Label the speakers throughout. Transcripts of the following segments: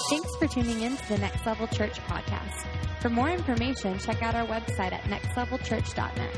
Speaker 1: Thanks for tuning in to the Next Level Church podcast. For more information, check out our website at nextlevelchurch.net.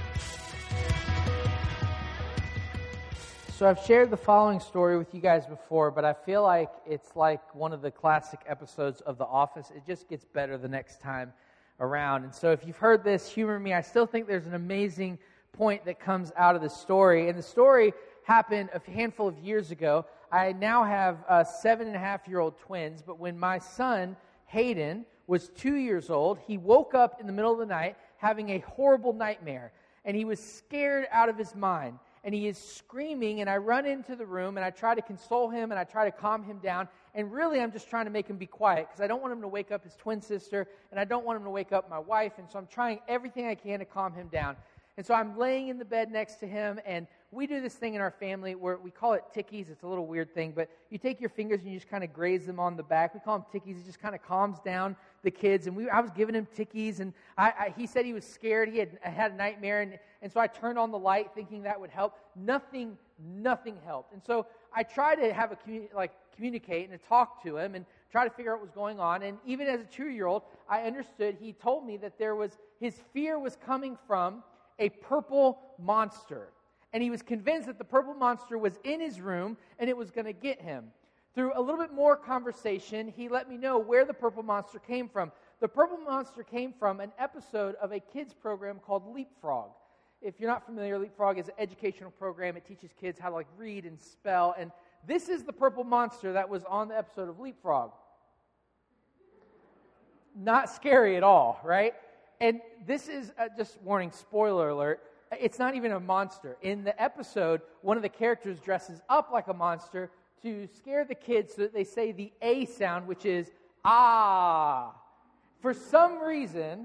Speaker 2: So I've shared the following story with you guys before, but I feel like it's like one of the classic episodes of The Office. It just gets better the next time around. And so if you've heard this, humor me. I still think there's an amazing point that comes out of the story. And the story happened a handful of years ago. I now have 7.5-year-old twins, but when my son, Hayden, was 2 years old, he woke up in the middle of the night having a horrible nightmare, and he was scared out of his mind, and he is screaming, and I run into the room, and I try to console him, and I try to calm him down, and really I'm just trying to make him be quiet, because I don't want him to wake up his twin sister, and I don't want him to wake up my wife, and so I'm trying everything I can to calm him down. And so I'm laying in the bed next to him, and we do this thing in our family where we call it tickies. It's a little weird thing, but you take your fingers and you just kind of graze them on the back. We call them tickies. It just kind of calms down the kids. And I was giving him tickies, and he said he was scared. He had a nightmare, and so I turned on the light thinking that would help. Nothing helped. And so I tried to have communicate and to talk to him and try to figure out what was going on. And even as a 2-year-old, I understood. He told me that his fear was coming from a purple monster. And he was convinced that the purple monster was in his room and it was going to get him. Through a little bit more conversation, he let me know where the purple monster came from. The purple monster came from an episode of a kids program called Leapfrog. If you're not familiar, Leapfrog is an educational program. It teaches kids how to read and spell. And this is the purple monster that was on the episode of Leapfrog. Not scary at all, right? And this is, just warning, spoiler alert, it's not even a monster. In the episode, one of the characters dresses up like a monster to scare the kids so that they say the A sound, which is, ah. For some reason,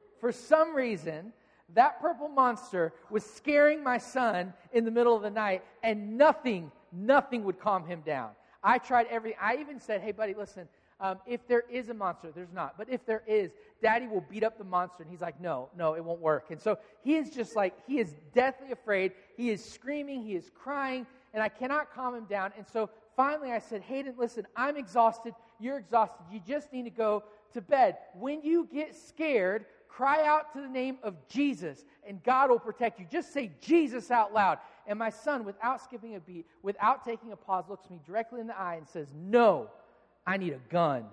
Speaker 2: that purple monster was scaring my son in the middle of the night, and nothing would calm him down. I tried everything. I even said, hey, buddy, listen, if there is a monster, there's not. But if there is, Daddy will beat up the monster. And he's like, no, it won't work. And so he is just he is deathly afraid. He is screaming. He is crying. And I cannot calm him down. And so finally I said, Hayden, listen, I'm exhausted. You're exhausted. You just need to go to bed. When you get scared, cry out to the name of Jesus, and God will protect you. Just say Jesus out loud. And my son, without skipping a beat, without taking a pause, looks me directly in the eye and says, no, I need a gun.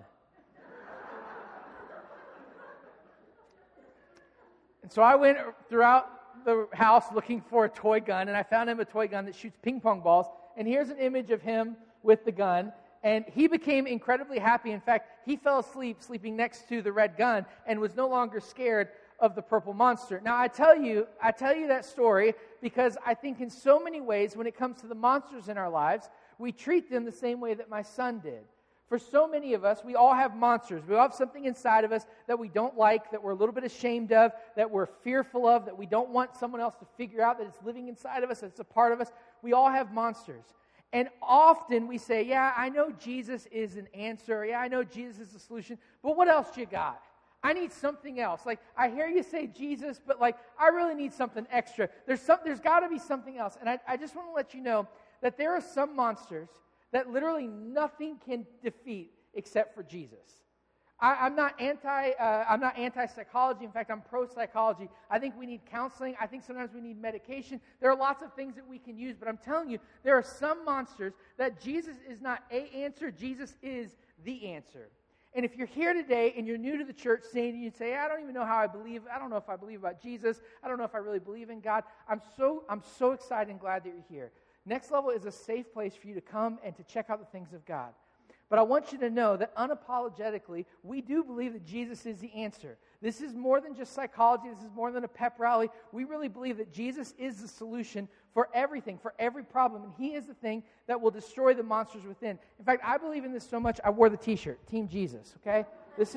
Speaker 2: And so I went throughout the house looking for a toy gun, and I found him a toy gun that shoots ping pong balls. And here's an image of him with the gun. And he became incredibly happy. In fact, he fell asleep sleeping next to the red gun and was no longer scared of the purple monster. Now, I tell you that story because I think in so many ways when it comes to the monsters in our lives, we treat them the same way that my son did. For so many of us, we all have monsters. We all have something inside of us that we don't like, that we're a little bit ashamed of, that we're fearful of, that we don't want someone else to figure out that it's living inside of us, that it's a part of us. We all have monsters. And often we say, yeah, I know Jesus is an answer. Yeah, I know Jesus is the solution. But what else you got? I need something else. I hear you say Jesus, but I really need something extra. There's got to be something else. And I just want to let you know that there are some monsters that literally nothing can defeat except for Jesus. I'm not anti-psychology. In fact, I'm pro-psychology. I think we need counseling. I think sometimes we need medication. There are lots of things that we can use, but I'm telling you, there are some monsters that Jesus is not an answer. Jesus is the answer. And if you're here today and you're new to the church saying, you'd say, I don't even know how I believe. I don't know if I believe about Jesus. I don't know if I really believe in God. I'm so excited and glad that you're here. Next Level is a safe place for you to come and to check out the things of God. But I want you to know that unapologetically, we do believe that Jesus is the answer. This is more than just psychology. This is more than a pep rally. We really believe that Jesus is the solution for everything, for every problem. And He is the thing that will destroy the monsters within. In fact, I believe in this so much, I wore the t-shirt, Team Jesus, okay? This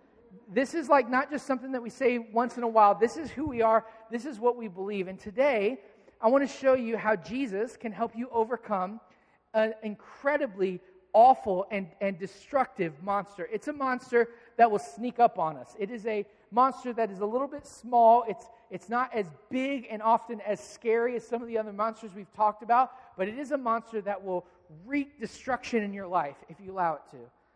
Speaker 2: is not just something that we say once in a while. This is who we are. This is what we believe. And today, I want to show you how Jesus can help you overcome an incredibly awful and destructive monster. It's a monster that will sneak up on us. It is a monster that is a little bit small. It's not as big and often as scary as some of the other monsters we've talked about, but it is a monster that will wreak destruction in your life if you allow it to.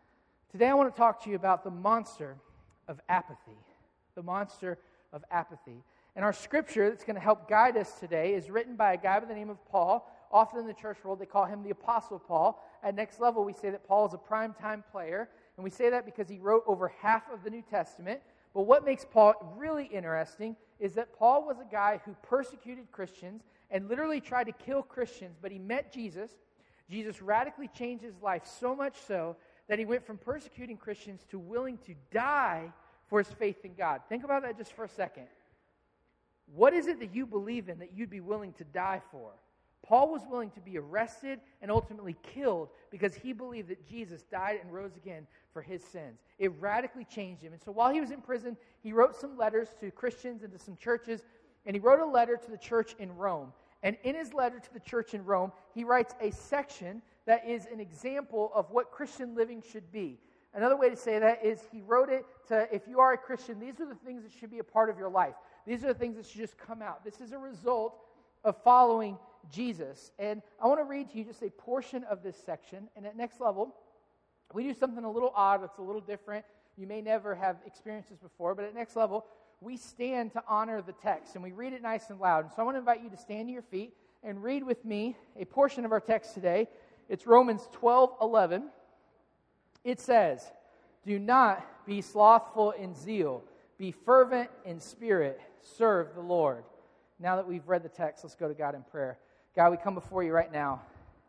Speaker 2: Today I want to talk to you about the monster of apathy. The monster of apathy. And our scripture that's going to help guide us today is written by a guy by the name of Paul. Often in the church world, they call him the Apostle Paul. At Next Level, we say that Paul is a primetime player. And we say that because he wrote over half of the New Testament. But what makes Paul really interesting is that Paul was a guy who persecuted Christians and literally tried to kill Christians. But he met Jesus. Jesus radically changed his life, so much so that he went from persecuting Christians to willing to die for his faith in God. Think about that just for a second. What is it that you believe in that you'd be willing to die for? Paul was willing to be arrested and ultimately killed because he believed that Jesus died and rose again for his sins. It radically changed him. And so while he was in prison, he wrote some letters to Christians and to some churches, and he wrote a letter to the church in Rome. And in his letter to the church in Rome, he writes a section that is an example of what Christian living should be. Another way to say that is he wrote it to, if you are a Christian, these are the things that should be a part of your life. These are the things that should just come out. This is a result of following Jesus. And I want to read to you just a portion of this section. And at Next Level, we do something a little odd. It's a little different. You may never have experienced this before, but at Next Level, we stand to honor the text, and we read it nice and loud. And so I want to invite you to stand to your feet and read with me a portion of our text today. It's Romans 12:11. It says, "Do not be slothful in zeal. Be fervent in spirit. Serve the Lord." Now that we've read the text, let's go to God in prayer. God, we come before you right now.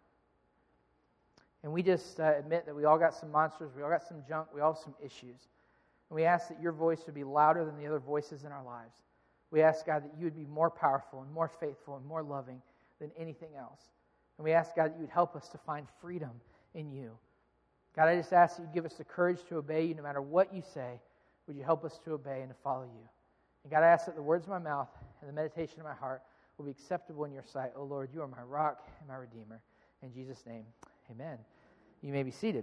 Speaker 2: And we just admit that we all got some monsters, we all got some junk, we all have some issues. And we ask that your voice would be louder than the other voices in our lives. We ask, God, that you would be more powerful and more faithful and more loving than anything else. And we ask, God, that you would help us to find freedom in you. God, I just ask that you give us the courage to obey you no matter what you say. Would you help us to obey and to follow you? And God, I ask that the words of my mouth and the meditation of my heart will be acceptable in your sight. Oh Lord, you are my rock and my redeemer. In Jesus' name, amen. You may be seated.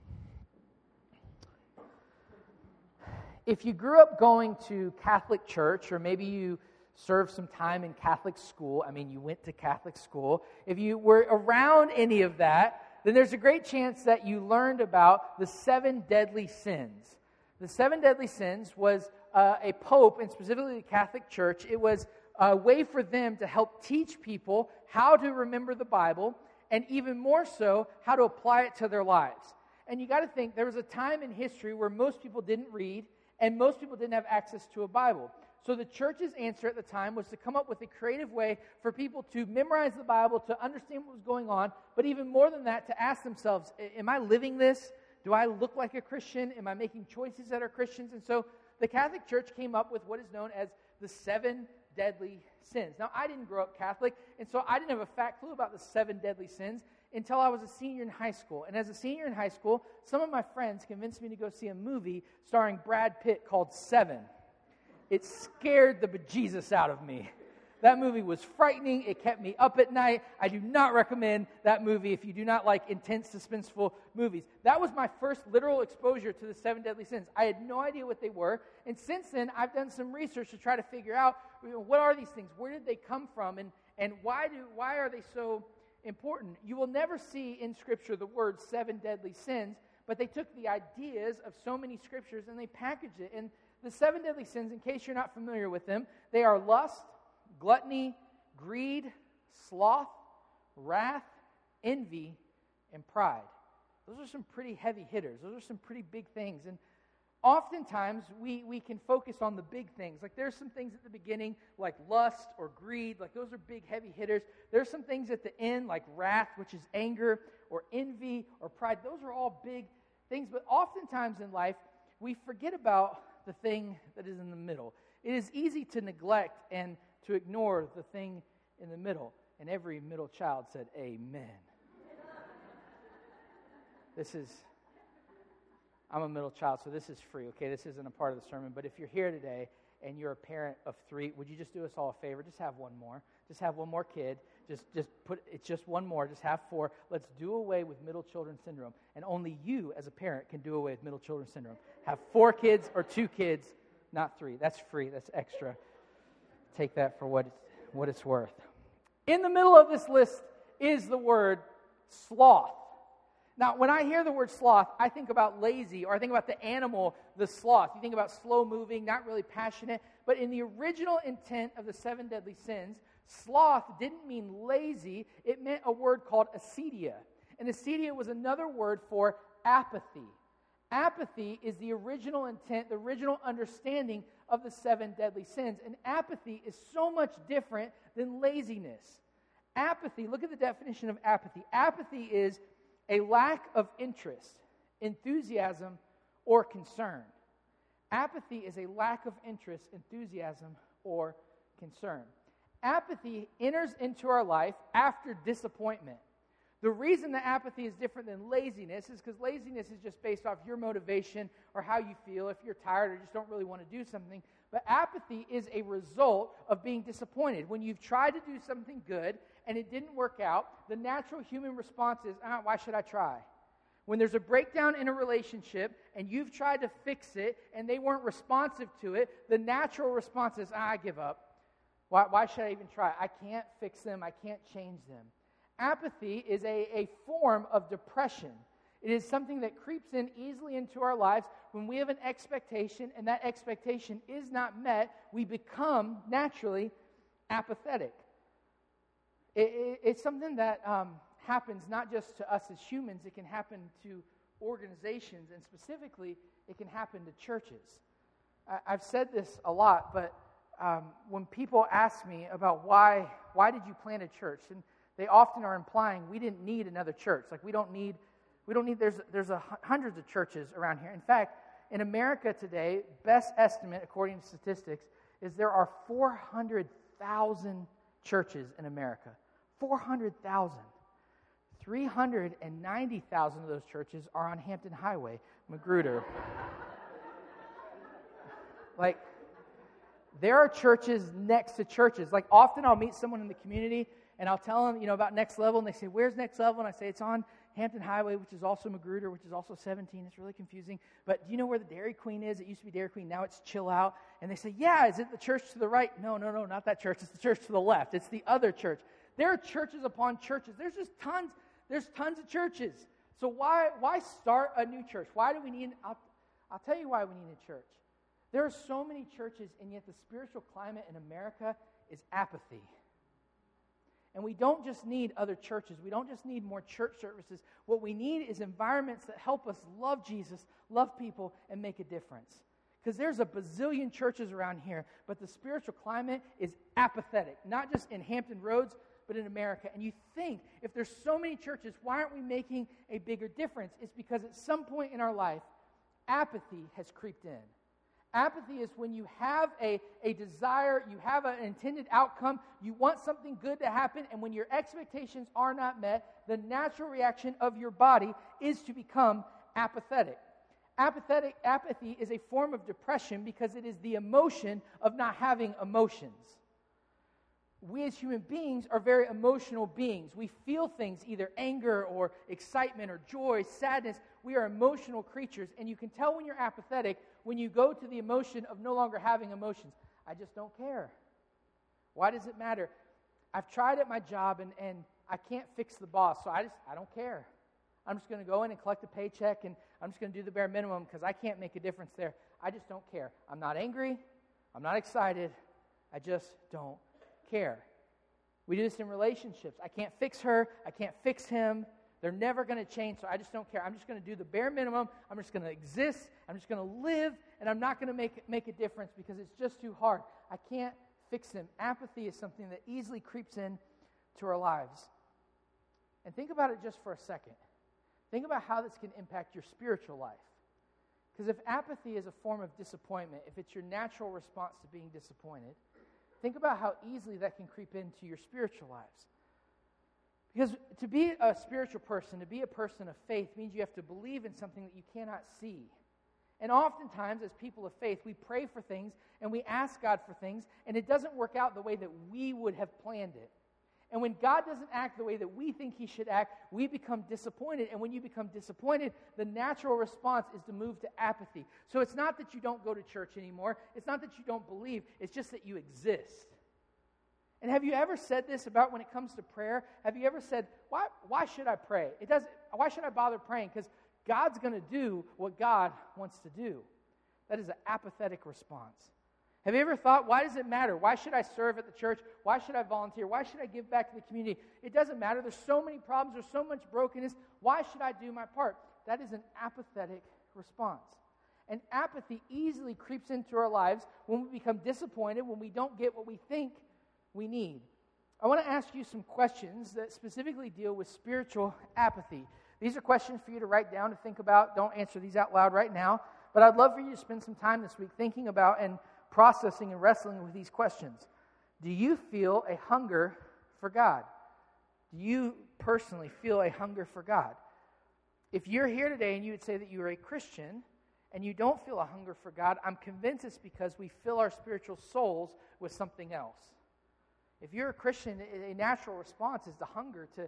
Speaker 2: If you grew up going to Catholic church, or maybe you served some time in Catholic school, you went to Catholic school, if you were around any of that, then there's a great chance that you learned about the 7 deadly sins. The 7 deadly sins was a pope, and specifically the Catholic Church. It was a way for them to help teach people how to remember the Bible, and even more so, how to apply it to their lives. And you got to think, there was a time in history where most people didn't read, and most people didn't have access to a Bible. So the church's answer at the time was to come up with a creative way for people to memorize the Bible, to understand what was going on, but even more than that, to ask themselves, am I living this? Do I look like a Christian? Am I making choices that are Christians? And so the Catholic Church came up with what is known as the 7 deadly sins. Now, I didn't grow up Catholic, and so I didn't have a fat clue about the 7 deadly sins until I was a senior in high school. And as a senior in high school, some of my friends convinced me to go see a movie starring Brad Pitt called Seven. It scared the bejesus out of me. That movie was frightening. It kept me up at night. I do not recommend that movie if you do not like intense, suspenseful movies. That was my first literal exposure to the 7 deadly sins. I had no idea what they were. And since then, I've done some research to try to figure out, what are these things? Where did they come from? And why are they so important? You will never see in Scripture the word 7 deadly sins, but they took the ideas of so many Scriptures and they packaged it. And the 7 deadly sins, in case you're not familiar with them, they are lust, gluttony, greed, sloth, wrath, envy, and pride. Those are some pretty heavy hitters. Those are some pretty big things. And oftentimes, we can focus on the big things. Like there's some things at the beginning, like lust or greed. Like those are big, heavy hitters. There's some things at the end, like wrath, which is anger, or envy, or pride. Those are all big things. But oftentimes in life, we forget about the thing that is in the middle. It is easy to neglect and to ignore the thing in the middle. And every middle child said, amen. I'm a middle child, so this is free, okay? This isn't a part of the sermon. But if you're here today and you're a parent of 3, would you just do us all a favor? Just have one more. Just have one more kid. It's just one more. Just have 4. Let's do away with middle children syndrome. And only you as a parent can do away with middle children syndrome. Have 4 kids or 2 kids, not 3. That's free. That's extra. Take that for what it's worth. In the middle of this list is the word sloth. Now, when I hear the word sloth, I think about lazy, or I think about the animal, the sloth. You think about slow-moving, not really passionate. But in the original intent of the 7 deadly sins, sloth didn't mean lazy. It meant a word called acedia. And acedia was another word for apathy. Apathy is the original intent, the original understanding of the 7 deadly sins. And apathy is so much different than laziness. Apathy, look at the definition of apathy. Apathy is a lack of interest, enthusiasm, or concern. Apathy is a lack of interest, enthusiasm, or concern. Apathy enters into our life after disappointment. The reason that apathy is different than laziness is because laziness is just based off your motivation or how you feel, if you're tired or just don't really want to do something. But apathy is a result of being disappointed. When you've tried to do something good and it didn't work out, the natural human response is, why should I try? When there's a breakdown in a relationship and you've tried to fix it and they weren't responsive to it, the natural response is, I give up. Why should I even try? I can't fix them. I can't change them. Apathy is a form of depression. It is something that creeps in easily into our lives when we have an expectation and that expectation is not met. We become naturally apathetic. It's something that happens not just to us as humans. It can happen to organizations, and specifically, it can happen to churches. I've said this a lot, but when people ask me about why did you plant a church, and they often are implying we didn't need another church. Like we don't need. There's hundreds of churches around here. In fact, in America today, best estimate according to statistics is there are 400,000 churches in America. 400,000. 390,000 of those churches are on Hampton Highway, Magruder. Like, there are churches next to churches. Like, often I'll meet someone in the community, and I'll tell them, about Next Level, and they say, where's Next Level? And I say, it's on Hampton Highway, which is also Magruder, which is also 17. It's really confusing. But do you know where the Dairy Queen is? It used to be Dairy Queen. Now it's Chill Out. And they say, yeah, is it the church to the right? No, not that church. It's the church to the left. It's the other church. There are churches upon churches. There's just tons. There's tons of churches. So why start a new church? Why do we need? I'll tell you why we need a church. There are so many churches, and yet the spiritual climate in America is apathy. And we don't just need other churches. We don't just need more church services. What we need is environments that help us love Jesus, love people, and make a difference. Because there's a bazillion churches around here, but the spiritual climate is apathetic. Not just in Hampton Roads, but in America. And you think, if there's so many churches, why aren't we making a bigger difference? It's because at some point in our life, apathy has creeped in. Apathy is when you have a desire, you have an intended outcome, you want something good to happen, and when your expectations are not met, the natural reaction of your body is to become apathetic. Apathy is a form of depression because it is the emotion of not having emotions. We as human beings are very emotional beings. We feel things, either anger or excitement or joy, sadness. We are emotional creatures, and you can tell when you're apathetic when you go to the emotion of no longer having emotions. I just don't care. Why does it matter? I've tried at my job, and I can't fix the boss, so I don't care. I'm just going to go in and collect a paycheck, and I'm just going to do the bare minimum because I can't make a difference there. I just don't care. I'm not angry. I'm not excited. I just don't care. We do this in relationships. I can't fix her. I can't fix him. They're never going to change, so I just don't care. I'm just going to do the bare minimum. I'm just going to exist. I'm just going to live, and I'm not going to make a difference because it's just too hard. I can't fix them. Apathy is something that easily creeps in to our lives. And think about it just for a second. Think about how this can impact your spiritual life. Because if apathy is a form of disappointment, if it's your natural response to being disappointed, think about how easily that can creep into your spiritual lives. Because to be a spiritual person, to be a person of faith, means you have to believe in something that you cannot see. And oftentimes, as people of faith, we pray for things and we ask God for things, and it doesn't work out the way that we would have planned it. And when God doesn't act the way that we think He should act, we become disappointed. And when you become disappointed, the natural response is to move to apathy. So it's not that you don't go to church anymore. It's not that you don't believe. It's just that you exist. And have you ever said this about when it comes to prayer? Have you ever said, why should I pray? Why should I bother praying? Because God's going to do what God wants to do. That is an apathetic response. Have you ever thought, why does it matter? Why should I serve at the church? Why should I volunteer? Why should I give back to the community? It doesn't matter. There's so many problems. There's so much brokenness. Why should I do my part? That is an apathetic response. And apathy easily creeps into our lives when we become disappointed, when we don't get what we think we need. I want to ask you some questions that specifically deal with spiritual apathy. These are questions for you to write down, to think about. Don't answer these out loud right now. But I'd love for you to spend some time this week thinking about and processing and wrestling with these questions. Do you feel a hunger for God? Do you personally feel a hunger for God? If you're here today and you would say that you are a Christian and you don't feel a hunger for God, I'm convinced it's because we fill our spiritual souls with something else. If you're a Christian, a natural response is the hunger to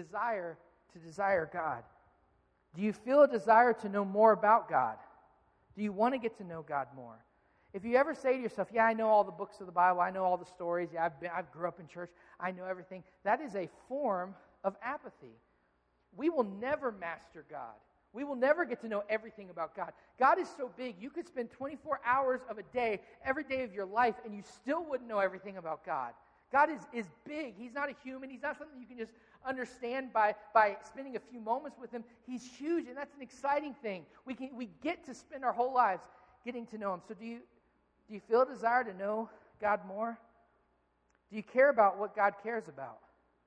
Speaker 2: desire God. Do you feel a desire to know more about God? Do you want to get to know God more? If you ever say to yourself, yeah, I know all the books of the Bible, I know all the stories, yeah, I've grew up in church, I know everything, that is a form of apathy. We will never master God. We will never get to know everything about God. God is so big, you could spend 24 hours of a day, every day of your life, and you still wouldn't know everything about God. God is big. He's not a human. He's not something you can just understand by spending a few moments with Him. He's huge, and that's an exciting thing. We get to spend our whole lives getting to know Him. So do you feel a desire to know God more? Do you care about what God cares about?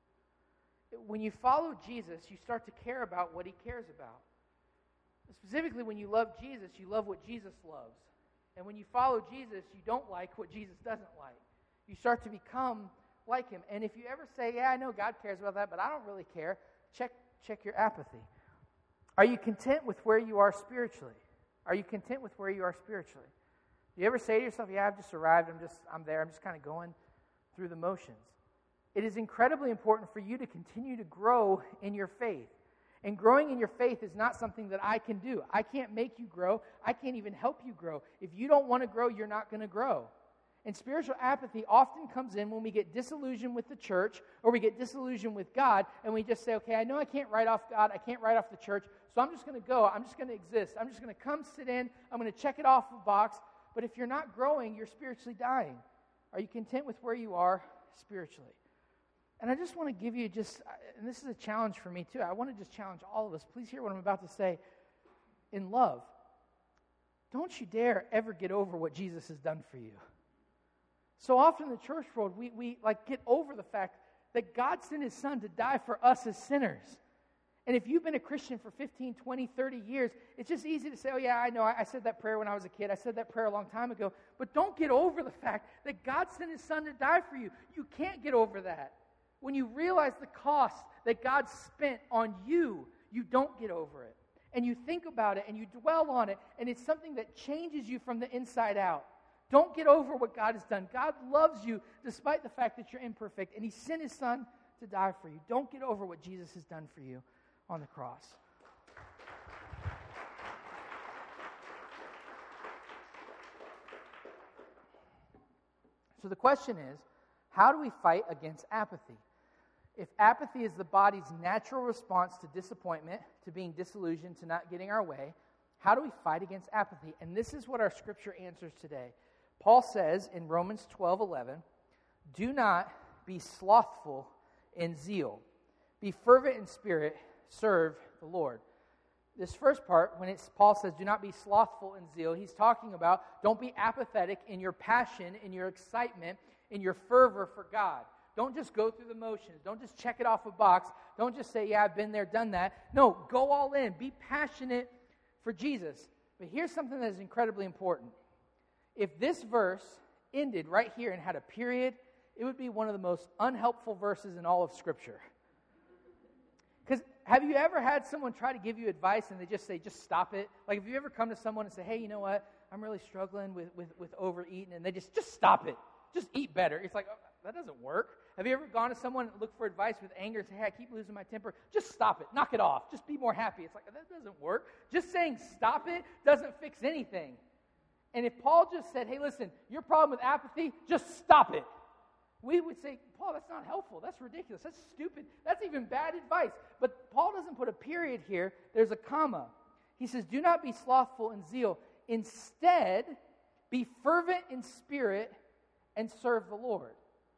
Speaker 2: When you follow Jesus, you start to care about what He cares about. Specifically, when you love Jesus, you love what Jesus loves. And when you follow Jesus, you don't like what Jesus doesn't like. You start to become like Him. And if you ever say, yeah, I know God cares about that, but I don't really care, check your apathy. Are you content with where you are spiritually? Are you content with where you are spiritually? Do you ever say to yourself, yeah, I've just arrived, I'm there, I'm just kind of going through the motions? It is incredibly important for you to continue to grow in your faith. And growing in your faith is not something that I can do. I can't make you grow. I can't even help you grow. If you don't want to grow, you're not going to grow. And spiritual apathy often comes in when we get disillusioned with the church or we get disillusioned with God, and we just say, okay, I know I can't write off God, I can't write off the church, so I'm just going to go, I'm just going to exist, I'm just going to come sit in, I'm going to check it off the box. But if you're not growing, you're spiritually dying. Are you content with where you are spiritually? And I just want to give you and this is a challenge for me too, I want to just challenge all of us. Please hear what I'm about to say. In love, don't you dare ever get over what Jesus has done for you. So often in the church world, we get over the fact that God sent His Son to die for us as sinners. And if you've been a Christian for 15, 20, 30 years, it's just easy to say, oh yeah, I know, I said that prayer when I was a kid. I said that prayer a long time ago. But don't get over the fact that God sent His Son to die for you. You can't get over that. When you realize the cost that God spent on you, you don't get over it. And you think about it and you dwell on it, and it's something that changes you from the inside out. Don't get over what God has done. God loves you despite the fact that you're imperfect, and He sent His Son to die for you. Don't get over what Jesus has done for you on the cross. So the question is, how do we fight against apathy? If apathy is the body's natural response to disappointment, to being disillusioned, to not getting our way, how do we fight against apathy? And this is what our scripture answers today. Paul says in Romans 12:11, do not be slothful in zeal. Be fervent in spirit, serve the Lord. This first part, when Paul says do not be slothful in zeal, he's talking about don't be apathetic in your passion, in your excitement, in your fervor for God. Don't just go through the motions. Don't just check it off a box. Don't just say, yeah, I've been there, done that. No, go all in. Be passionate for Jesus. But here's something that is incredibly important. If this verse ended right here and had a period, it would be one of the most unhelpful verses in all of Scripture. Because have you ever had someone try to give you advice and they just say, just stop it? Like, have you ever come to someone and say, hey, you know what? I'm really struggling with overeating. And they just stop it. Just eat better. It's like, oh, that doesn't work. Have you ever gone to someone and looked for advice with anger and say, hey, I keep losing my temper? Just stop it. Knock it off. Just be more happy. It's like, that doesn't work. Just saying stop it doesn't fix anything. And if Paul just said, hey, listen, your problem with apathy, just stop it. We would say, Paul, that's not helpful. That's ridiculous. That's stupid. That's even bad advice. But Paul doesn't put a period here. There's a comma. He says, do not be slothful in zeal. Instead, be fervent in spirit and serve the Lord.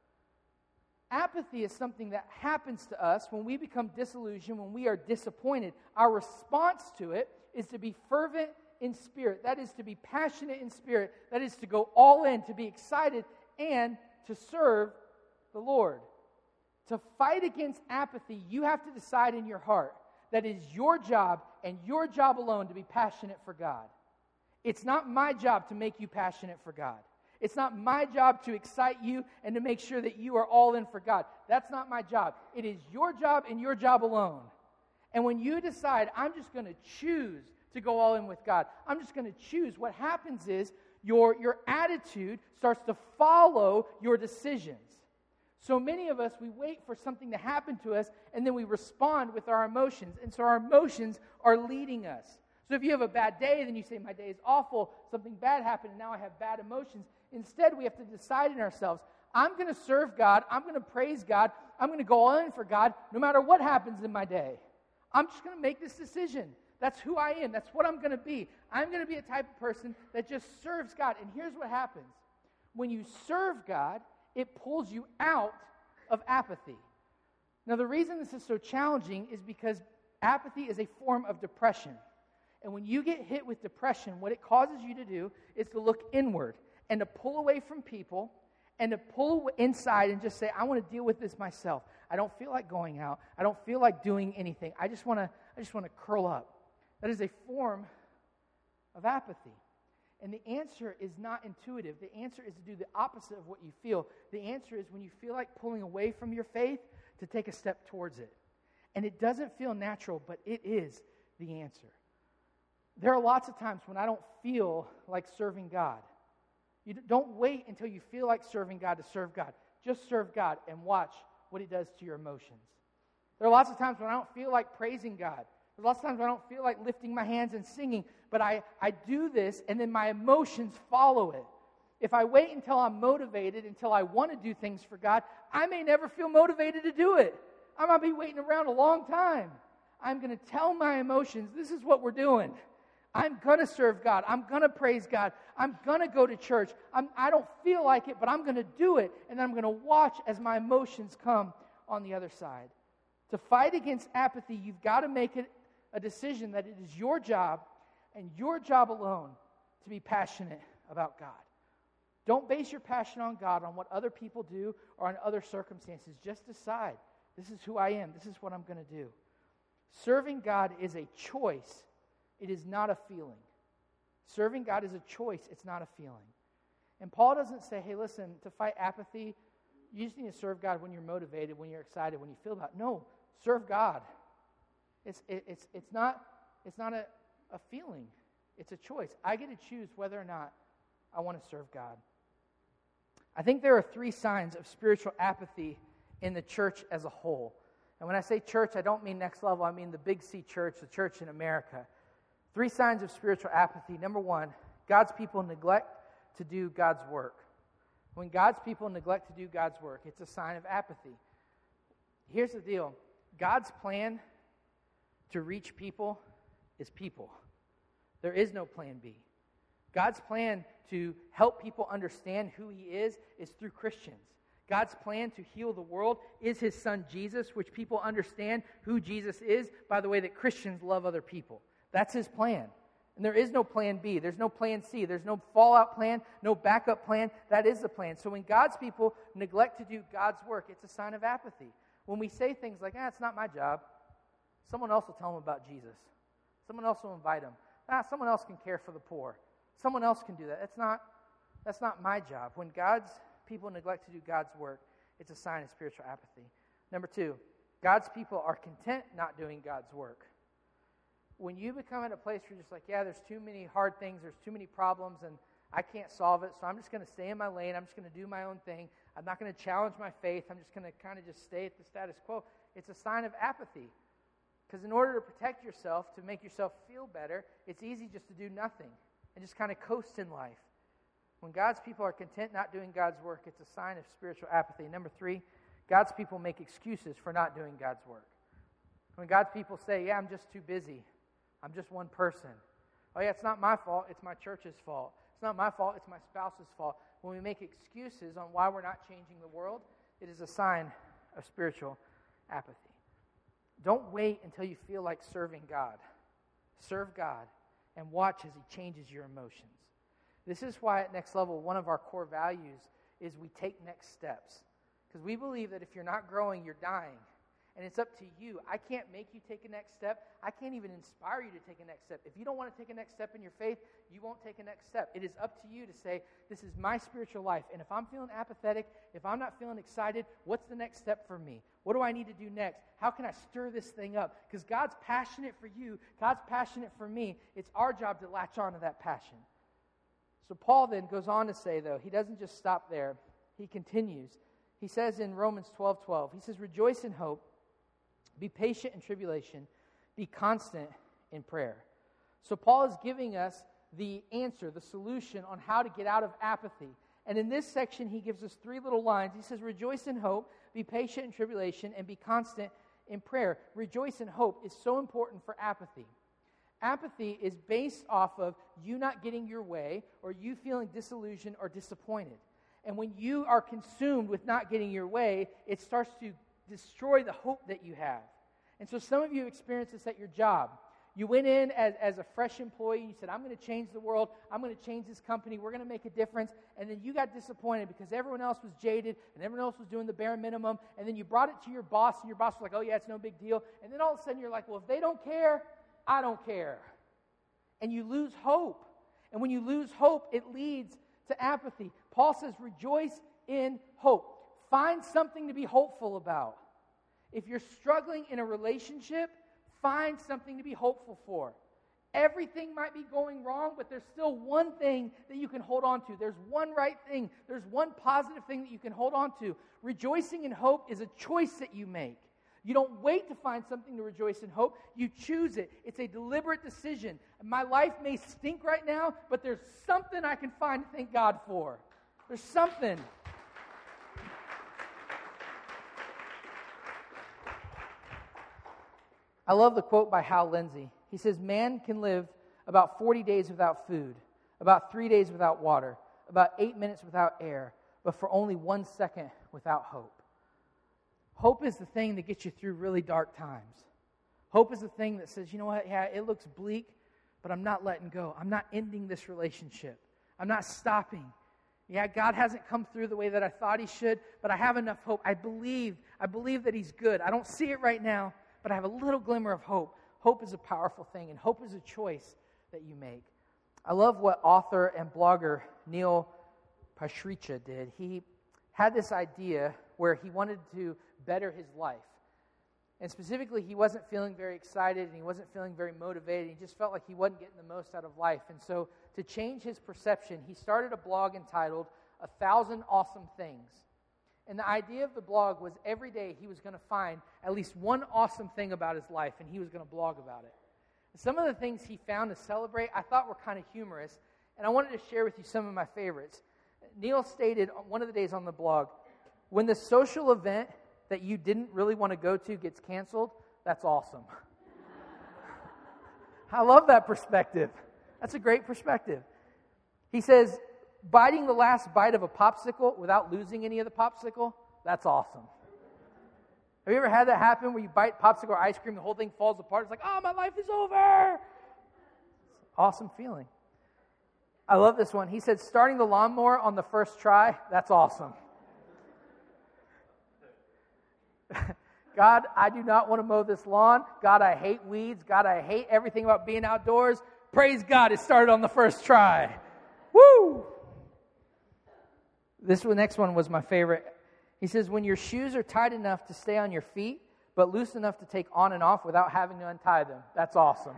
Speaker 2: Apathy is something that happens to us when we become disillusioned, when we are disappointed. Our response to it is to be fervent in spirit. That is to be passionate in spirit. That is to go all in, to be excited, and to serve the Lord. To fight against apathy, you have to decide in your heart that it is your job and your job alone to be passionate for God. It's not my job to make you passionate for God. It's not my job to excite you and to make sure that you are all in for God. That's not my job. It is your job and your job alone. And when you decide, I'm just going to choose to go all in with God, I'm just going to choose, what happens is your attitude starts to follow your decisions. So many of us, we wait for something to happen to us, and then we respond with our emotions. And so our emotions are leading us. So if you have a bad day, then you say, my day is awful, something bad happened, and now I have bad emotions. Instead, we have to decide in ourselves, I'm going to serve God, I'm going to praise God, I'm going to go all in for God, no matter what happens in my day. I'm just going to make this decision. That's who I am. That's what I'm going to be. I'm going to be a type of person that just serves God. And here's what happens. When you serve God, it pulls you out of apathy. Now, the reason this is so challenging is because apathy is a form of depression. And when you get hit with depression, what it causes you to do is to look inward and to pull away from people and to pull inside and just say, I want to deal with this myself. I don't feel like going out. I don't feel like doing anything. I just want to curl up. That is a form of apathy. And the answer is not intuitive. The answer is to do the opposite of what you feel. The answer is when you feel like pulling away from your faith, to take a step towards it. And it doesn't feel natural, but it is the answer. There are lots of times when I don't feel like serving God. You don't wait until you feel like serving God to serve God. Just serve God and watch what He does to your emotions. There are lots of times when I don't feel like praising God. There's lots of times when I don't feel like lifting my hands and singing, but I do this, and then my emotions follow it. If I wait until I'm motivated, until I want to do things for God, I may never feel motivated to do it. I might be waiting around a long time. I'm going to tell my emotions, this is what we're doing. I'm going to serve God. I'm going to praise God. I'm going to go to church. I don't feel like it, but I'm going to do it, and I'm going to watch as my emotions come on the other side. To fight against apathy, you've got to make it a decision that it is your job and your job alone to be passionate about God. Don't base your passion on God, on what other people do, or on other circumstances. Just decide, this is who I am. This is what I'm going to do. Serving God is a choice. It is not a feeling. Serving God is a choice. It's not a feeling. And Paul doesn't say, hey, listen, to fight apathy, you just need to serve God when you're motivated, when you're excited, when you feel that. No, serve God. It's not a feeling. It's a choice. I get to choose whether or not I want to serve God. I think there are 3 signs of spiritual apathy in the church as a whole. And when I say church, I don't mean Next Level. I mean the Big C church, the church in America. 3 signs of spiritual apathy. Number 1, God's people neglect to do God's work. When God's people neglect to do God's work, it's a sign of apathy. Here's the deal. God's plan to reach people is people. There is no plan B. God's plan to help people understand who He is through Christians. God's plan to heal the world is His Son Jesus, which people understand who Jesus is by the way that Christians love other people. That's His plan. And there is no plan B. There's no plan C. There's no fallout plan, no backup plan. That is the plan. So when God's people neglect to do God's work, it's a sign of apathy. When we say things like, it's not my job, someone else will tell them about Jesus. Someone else will invite them. Someone else can care for the poor. Someone else can do that. That's not my job. When God's people neglect to do God's work, it's a sign of spiritual apathy. Number 2, God's people are content not doing God's work. When you become at a place where you're just like, there's too many hard things, there's too many problems, and I can't solve it, so I'm just going to stay in my lane, I'm just going to do my own thing, I'm not going to challenge my faith, I'm just going to kind of just stay at the status quo, it's a sign of apathy. Because in order to protect yourself, to make yourself feel better, it's easy just to do nothing and just kind of coast in life. When God's people are content not doing God's work, it's a sign of spiritual apathy. Number 3, God's people make excuses for not doing God's work. When God's people say, yeah, I'm just too busy. I'm just one person. Oh, yeah, it's not my fault. It's my church's fault. It's not my fault. It's my spouse's fault. When we make excuses on why we're not changing the world, it is a sign of spiritual apathy. Don't wait until you feel like serving God. Serve God and watch as He changes your emotions. This is why at Next Level, one of our core values is we take next steps. Because we believe that if you're not growing, you're dying. And it's up to you. I can't make you take a next step. I can't even inspire you to take a next step. If you don't want to take a next step in your faith, you won't take a next step. It is up to you to say, this is my spiritual life. And if I'm feeling apathetic, if I'm not feeling excited, what's the next step for me? What do I need to do next? How can I stir this thing up? Because God's passionate for you. God's passionate for me. It's our job to latch on to that passion. So Paul then goes on to say, though, he doesn't just stop there. He continues. He says in Romans 12:12, he says, rejoice in hope. Be patient in tribulation. Be constant in prayer. So Paul is giving us the answer, the solution on how to get out of apathy. And in this section, he gives us 3 little lines. He says, rejoice in hope, be patient in tribulation, and be constant in prayer. Rejoice in hope is so important for apathy. Apathy is based off of you not getting your way or you feeling disillusioned or disappointed. And when you are consumed with not getting your way, it starts to destroy the hope that you have. And so some of you have experienced this at your job. You went in as a fresh employee, you said, I'm going to change the world, I'm going to change this company, we're going to make a difference, and then you got disappointed because everyone else was jaded and everyone else was doing the bare minimum, and then you brought it to your boss, and your boss was like, oh yeah, it's no big deal, and then all of a sudden you're like, well, if they don't care, I don't care. And you lose hope. And when you lose hope, it leads to apathy. Paul says, rejoice in hope. Find something to be hopeful about. If you're struggling in a relationship, find something to be hopeful for. Everything might be going wrong, but there's still one thing that you can hold on to. There's one right thing. There's one positive thing that you can hold on to. Rejoicing in hope is a choice that you make. You don't wait to find something to rejoice in hope. You choose it. It's a deliberate decision. My life may stink right now, but there's something I can find to thank God for. There's something. I love the quote by Hal Lindsey. He says, man can live about 40 days without food, about 3 days without water, about 8 minutes without air, but for only 1 second without hope. Hope is the thing that gets you through really dark times. Hope is the thing that says, you know what, yeah, it looks bleak, but I'm not letting go. I'm not ending this relationship. I'm not stopping. Yeah, God hasn't come through the way that I thought He should, but I have enough hope. I believe that He's good. I don't see it right now, but I have a little glimmer of hope. Hope is a powerful thing, and hope is a choice that you make. I love what author and blogger Neil Pasricha did. He had this idea where he wanted to better his life. And specifically, he wasn't feeling very excited, and he wasn't feeling very motivated. He just felt like he wasn't getting the most out of life. And so, to change his perception, he started a blog entitled 1,000 Awesome Things. And the idea of the blog was every day he was going to find at least one awesome thing about his life, and he was going to blog about it. And some of the things he found to celebrate I thought were kind of humorous, and I wanted to share with you some of my favorites. Neil stated one of the days on the blog, when the social event that you didn't really want to go to gets canceled, that's awesome. I love that perspective. That's a great perspective. He says, biting the last bite of a popsicle without losing any of the popsicle, that's awesome. Have you ever had that happen where you bite popsicle or ice cream, the whole thing falls apart? It's like, oh, my life is over. Awesome feeling. I love this one. He said, starting the lawnmower on the first try, that's awesome. God, I do not want to mow this lawn. God, I hate weeds. God, I hate everything about being outdoors. Praise God, it started on the first try. Woo! Next one was my favorite. He says, when your shoes are tight enough to stay on your feet, but loose enough to take on and off without having to untie them. That's awesome.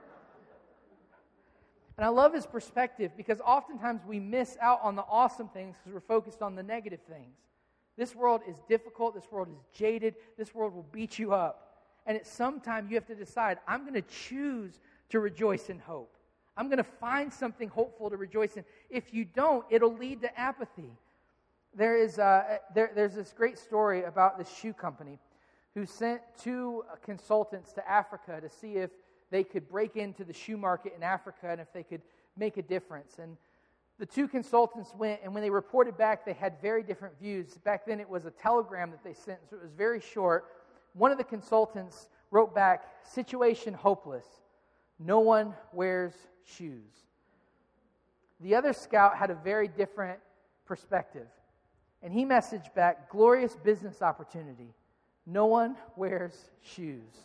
Speaker 2: And I love his perspective because oftentimes we miss out on the awesome things because we're focused on the negative things. This world is difficult. This world is jaded. This world will beat you up. And at some time you have to decide, I'm going to choose to rejoice in hope. I'm going to find something hopeful to rejoice in. If you don't, it'll lead to apathy. There's this great story about this shoe company who sent 2 consultants to Africa to see if they could break into the shoe market in Africa and if they could make a difference. And the 2 consultants went, and when they reported back, they had very different views. Back then, it was a telegram that they sent, so it was very short. One of the consultants wrote back, "Situation hopeless. No one wears shoes." The other scout had a very different perspective, and he messaged back, "Glorious business opportunity. No one wears shoes."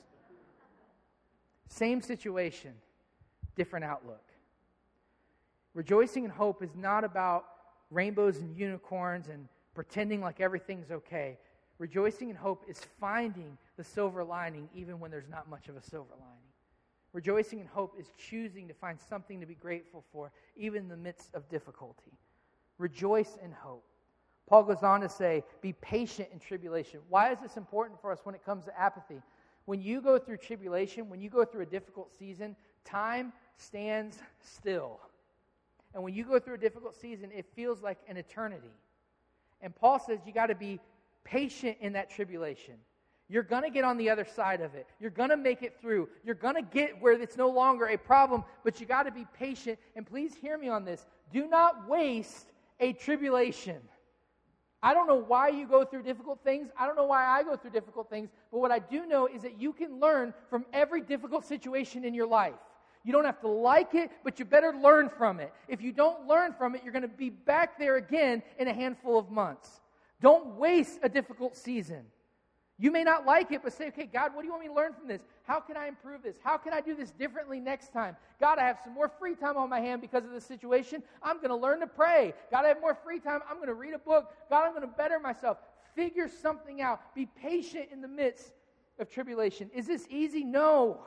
Speaker 2: Same situation, different outlook. Rejoicing in hope is not about rainbows and unicorns and pretending like everything's okay. Rejoicing in hope is finding the silver lining even when there's not much of a silver lining. Rejoicing in hope is choosing to find something to be grateful for even in the midst of difficulty. Rejoice in hope. Paul goes on to say, be patient in tribulation. Why is this important for us when it comes to apathy? When you go through tribulation, when you go through a difficult season, time stands still. And when you go through a difficult season, it feels like an eternity. And Paul says you got to be patient in that tribulation. You're going to get on the other side of it. You're going to make it through. You're going to get where it's no longer a problem, but you got to be patient. And please hear me on this. Do not waste a tribulation. I don't know why you go through difficult things. I don't know why I go through difficult things. But what I do know is that you can learn from every difficult situation in your life. You don't have to like it, but you better learn from it. If you don't learn from it, you're going to be back there again in a handful of months. Don't waste a difficult season. You may not like it, but say, okay, God, what do you want me to learn from this? How can I improve this? How can I do this differently next time? God, I have some more free time on my hand because of this situation. I'm going to learn to pray. God, I have more free time. I'm going to read a book. God, I'm going to better myself. Figure something out. Be patient in the midst of tribulation. Is this easy? No.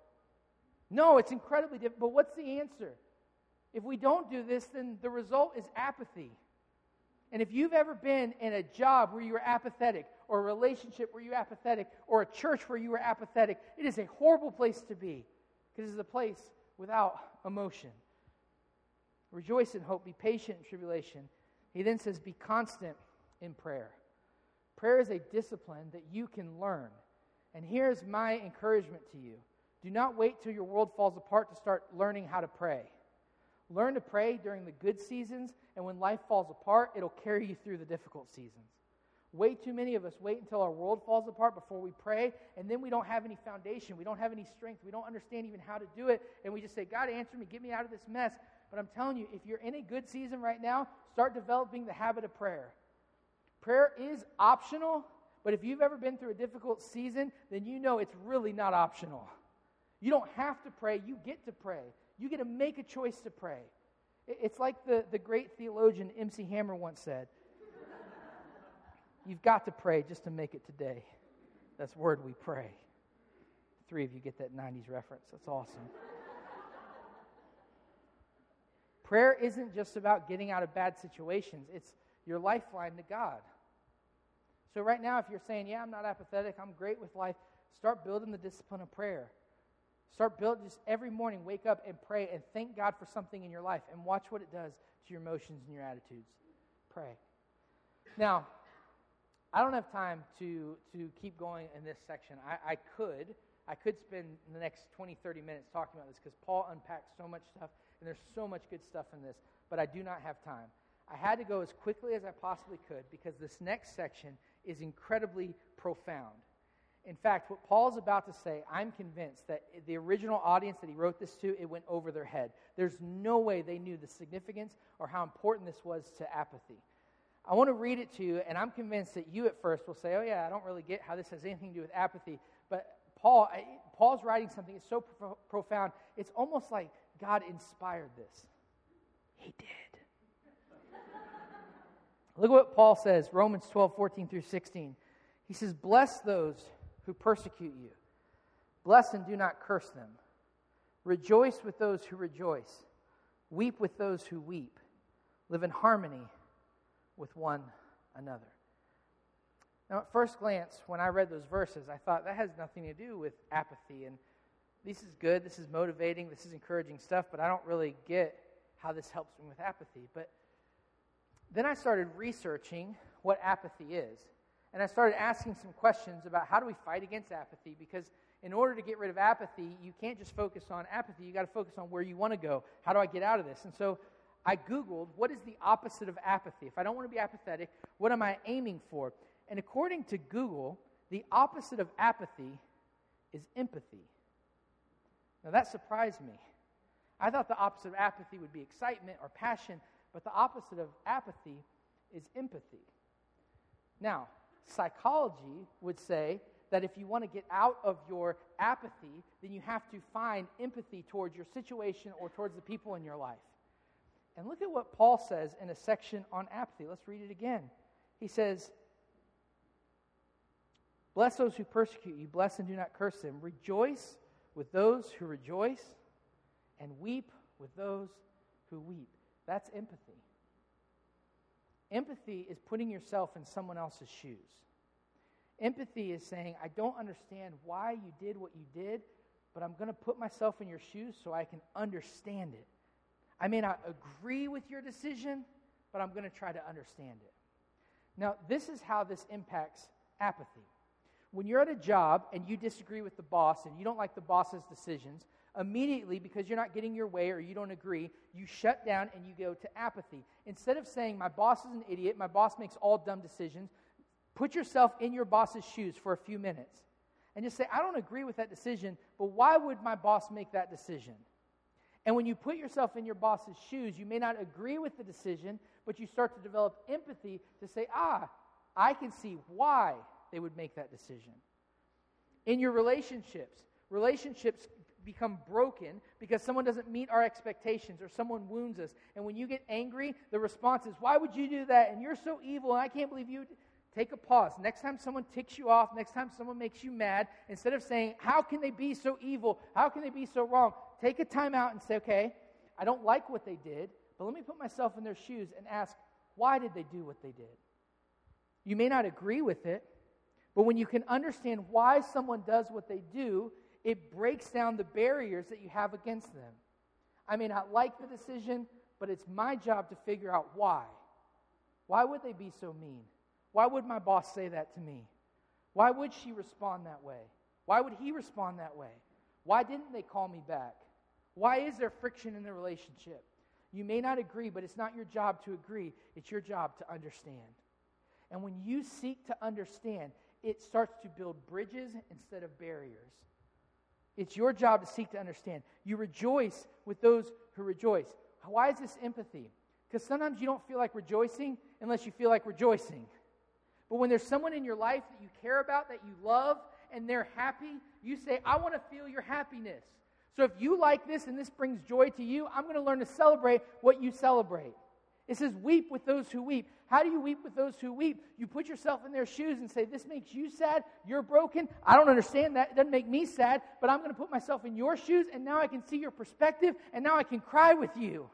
Speaker 2: No, it's incredibly difficult. But what's the answer? If we don't do this, then the result is apathy. And if you've ever been in a job where you were apathetic, or a relationship where you're apathetic, or a church where you were apathetic, it is a horrible place to be, because it's a place without emotion. Rejoice in hope, be patient in tribulation. He then says, be constant in prayer. Prayer is a discipline that you can learn. And here's my encouragement to you. Do not wait till your world falls apart to start learning how to pray. Learn to pray during the good seasons, and when life falls apart, it'll carry you through the difficult seasons. Way too many of us wait until our world falls apart before we pray, and then we don't have any foundation. We don't have any strength. We don't understand even how to do it, and we just say, God, answer me. Get me out of this mess. But I'm telling you, if you're in a good season right now, start developing the habit of prayer. Prayer is optional, but if you've ever been through a difficult season, then you know it's really not optional. You don't have to pray. You get to pray. You get to make a choice to pray. It's like the great theologian MC Hammer once said, you've got to pray just to make it today. That's the word we pray. 3 of you get that 90s reference. That's awesome. Prayer isn't just about getting out of bad situations. It's your lifeline to God. So right now, if you're saying, yeah, I'm not apathetic, I'm great with life, start building the discipline of prayer. Start building, just every morning, wake up and pray and thank God for something in your life and watch what it does to your emotions and your attitudes. Pray. Now, I don't have time to keep going in this section. I could spend the next 20, 30 minutes talking about this because Paul unpacks so much stuff and there's so much good stuff in this, but I do not have time. I had to go as quickly as I possibly could because this next section is incredibly profound. In fact, what Paul's about to say, I'm convinced that the original audience that he wrote this to, it went over their head. There's no way they knew the significance or how important this was to apathy. I want to read it to you, and I'm convinced that you at first will say, oh yeah, I don't really get how this has anything to do with apathy. But Paul's writing something that's so profound, it's almost like God inspired this. He did. Look at what Paul says, Romans 12:14 through 16. He says, bless those who persecute you. Bless and do not curse them. Rejoice with those who rejoice. Weep with those who weep. Live in harmony with one another. Now, at first glance, when I read those verses, I thought that has nothing to do with apathy, and this is good, this is motivating, this is encouraging stuff, but I don't really get how this helps me with apathy. But then I started researching what apathy is. And I started asking some questions about how do we fight against apathy, because in order to get rid of apathy, you can't just focus on apathy. You got to focus on where you want to go. How do I get out of this? And so I Googled, what is the opposite of apathy? If I don't want to be apathetic, what am I aiming for? And according to Google, the opposite of apathy is empathy. Now that surprised me. I thought the opposite of apathy would be excitement or passion, but the opposite of apathy is empathy. Now, psychology would say that if you want to get out of your apathy, then you have to find empathy towards your situation or towards the people in your life. And look at what Paul says in a section on apathy. Let's read it again. He says, "Bless those who persecute you, bless and do not curse them. Rejoice with those who rejoice, and weep with those who weep." That's empathy. Empathy is putting yourself in someone else's shoes. Empathy is saying, I don't understand why you did what you did, but I'm going to put myself in your shoes so I can understand it. I may not agree with your decision, but I'm going to try to understand it. Now, this is how this impacts apathy. When you're at a job and you disagree with the boss and you don't like the boss's decisions, immediately, because you're not getting your way or you don't agree, you shut down and you go to apathy. Instead of saying, my boss is an idiot, my boss makes all dumb decisions, put yourself in your boss's shoes for a few minutes and just say, I don't agree with that decision, but why would my boss make that decision? And when you put yourself in your boss's shoes, you may not agree with the decision, but you start to develop empathy to say, I can see why they would make that decision. In your relationships become broken because someone doesn't meet our expectations or someone wounds us. And when you get angry, the response is, why would you do that? And you're so evil, and I can't believe you. Take a pause. Next time someone ticks you off, next time someone makes you mad, instead of saying, how can they be so evil? How can they be so wrong? Take a time out and say, okay, I don't like what they did, but let me put myself in their shoes and ask, why did they do what they did? You may not agree with it, but when you can understand why someone does what they do, it breaks down the barriers that you have against them. I may not like the decision, but it's my job to figure out why. Why would they be so mean? Why would my boss say that to me? Why would she respond that way? Why would he respond that way? Why didn't they call me back? Why is there friction in the relationship? You may not agree, but it's not your job to agree. It's your job to understand. And when you seek to understand, it starts to build bridges instead of barriers. It's your job to seek to understand. You rejoice with those who rejoice. Why is this empathy? Because sometimes you don't feel like rejoicing unless you feel like rejoicing. But when there's someone in your life that you care about, that you love, and they're happy, you say, I want to feel your happiness. So if you like this and this brings joy to you, I'm going to learn to celebrate what you celebrate. It says, weep with those who weep. How do you weep with those who weep? You put yourself in their shoes and say, this makes you sad, you're broken, I don't understand that, it doesn't make me sad, but I'm going to put myself in your shoes, and now I can see your perspective, and now I can cry with you.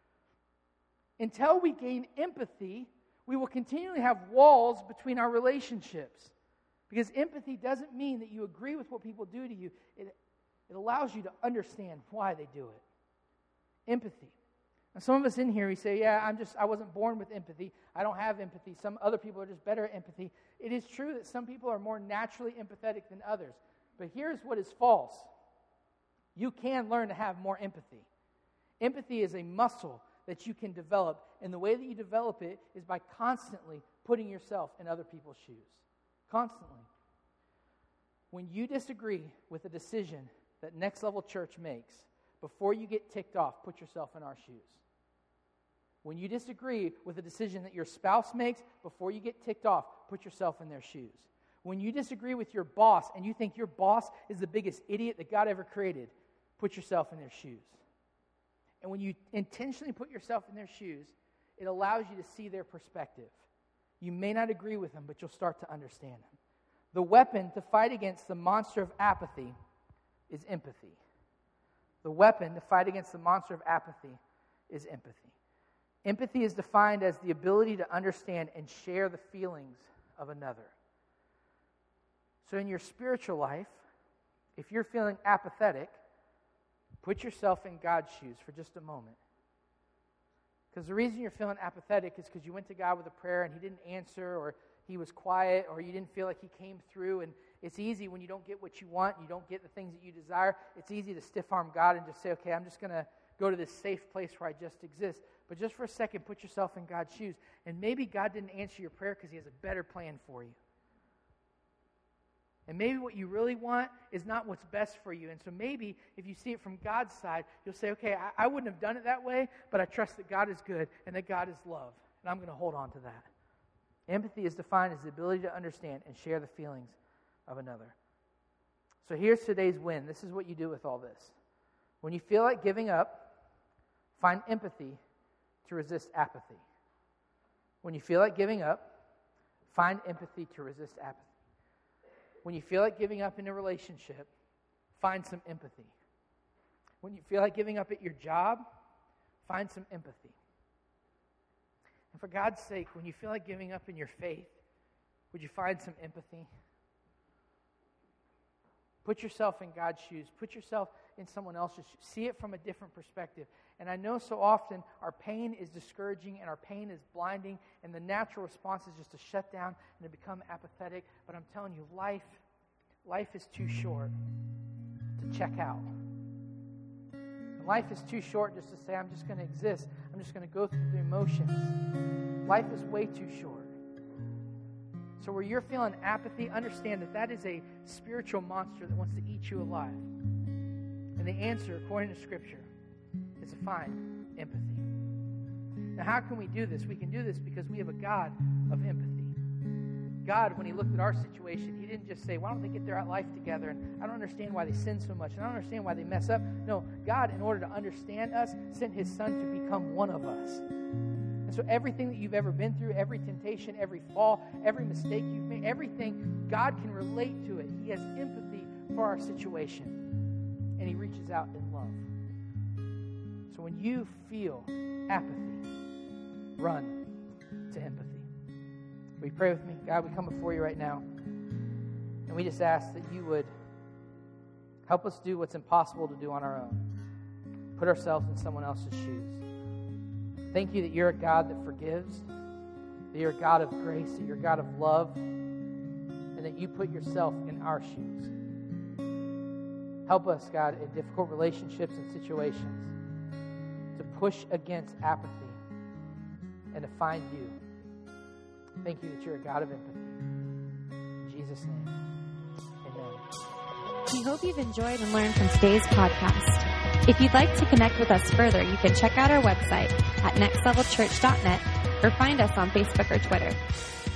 Speaker 2: Until we gain empathy, we will continually have walls between our relationships. Because empathy doesn't mean that you agree with what people do to you. It allows you to understand why they do it. Empathy. Now, some of us in here, we say, I wasn't born with empathy. I don't have empathy. Some other people are just better at empathy. It is true that some people are more naturally empathetic than others. But here's what is false. You can learn to have more empathy. Empathy is a muscle that you can develop, and the way that you develop it is by constantly putting yourself in other people's shoes. Constantly. When you disagree with a decision that Next Level Church makes, before you get ticked off, put yourself in our shoes. When you disagree with a decision that your spouse makes, before you get ticked off, put yourself in their shoes. When you disagree with your boss and you think your boss is the biggest idiot that God ever created, put yourself in their shoes. And when you intentionally put yourself in their shoes, it allows you to see their perspective. You may not agree with them, but you'll start to understand them. The weapon to fight against the monster of apathy is empathy. The weapon to fight against the monster of apathy is empathy. Empathy is defined as the ability to understand and share the feelings of another. So in your spiritual life, if you're feeling apathetic, Put yourself in God's shoes for just a moment. Because the reason you're feeling apathetic is because you went to God with a prayer and He didn't answer, or He was quiet, or you didn't feel like He came through. And it's easy when you don't get what you want, you don't get the things that you desire, it's easy to stiff-arm God and just say, okay, I'm just going to go to this safe place where I just exist. But just for a second, put yourself in God's shoes. And maybe God didn't answer your prayer because He has a better plan for you. And maybe what you really want is not what's best for you. And so maybe if you see it from God's side, you'll say, okay, I wouldn't have done it that way, but I trust that God is good and that God is love. And I'm going to hold on to that. Empathy is defined as the ability to understand and share the feelings of another. So here's today's win. This is what you do with all this. When you feel like giving up, find empathy to resist apathy. When you feel like giving up, find empathy to resist apathy. When you feel like giving up in a relationship, find some empathy. When you feel like giving up at your job, find some empathy. And for God's sake, when you feel like giving up in your faith, would you find some empathy? Put yourself in God's shoes. Put yourself in someone else's shoes. See it from a different perspective. And I know so often our pain is discouraging and our pain is blinding, and the natural response is just to shut down and to become apathetic. But I'm telling you, life is too short to check out. And life is too short just to say, I'm just going to exist. I'm just going to go through the emotions. Life is way too short. So where you're feeling apathy, understand that that is a spiritual monster that wants to eat you alive. And the answer, according to Scripture, is to find empathy. Now, how can we do this? We can do this because we have a God of empathy. God, when He looked at our situation, He didn't just say, why don't they get their life together? And I don't understand why they sin so much. And I don't understand why they mess up. No, God, in order to understand us, sent His Son to become one of us. And so everything that you've ever been through, every temptation, every fall, every mistake you've made, everything, God can relate to it. He has empathy for our situation. And He reaches out in love. So when you feel apathy, run to empathy. Will you pray with me? God, we come before you right now. And we just ask that you would help us do what's impossible to do on our own. Put ourselves in someone else's shoes. Thank you that you're a God that forgives, that you're a God of grace, that you're a God of love, and that you put yourself in our shoes. Help us, God, in difficult relationships and situations to push against apathy and to find you. Thank you that you're a God of empathy. In Jesus' name, amen.
Speaker 1: We hope you've enjoyed and learned from today's podcast. If you'd like to connect with us further, you can check out our website at nextlevelchurch.net or find us on Facebook or Twitter.